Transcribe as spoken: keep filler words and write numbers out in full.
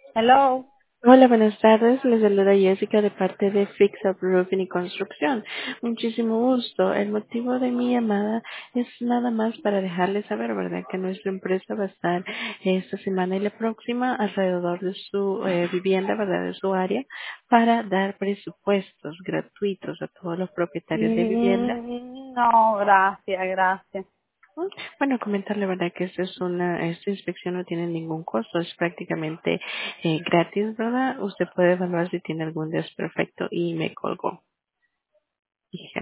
Hello. Hola, buenas tardes. Les saluda Jessica de parte de Fix Up Roofing y Construcción. Muchísimo gusto. El motivo de mi llamada es nada más para dejarles saber, ¿verdad?, que nuestra empresa va a estar esta semana y la próxima alrededor de su eh, vivienda, ¿verdad?, de su área, para dar presupuestos gratuitos a todos los propietarios de vivienda. Mm, no, gracias, gracias. ¿No? Bueno, comentarle, ¿verdad?, que esta es una, esta inspección no tiene ningún costo, es prácticamente eh, gratis, ¿verdad? Usted puede evaluar si tiene algún desperfecto y me colgó.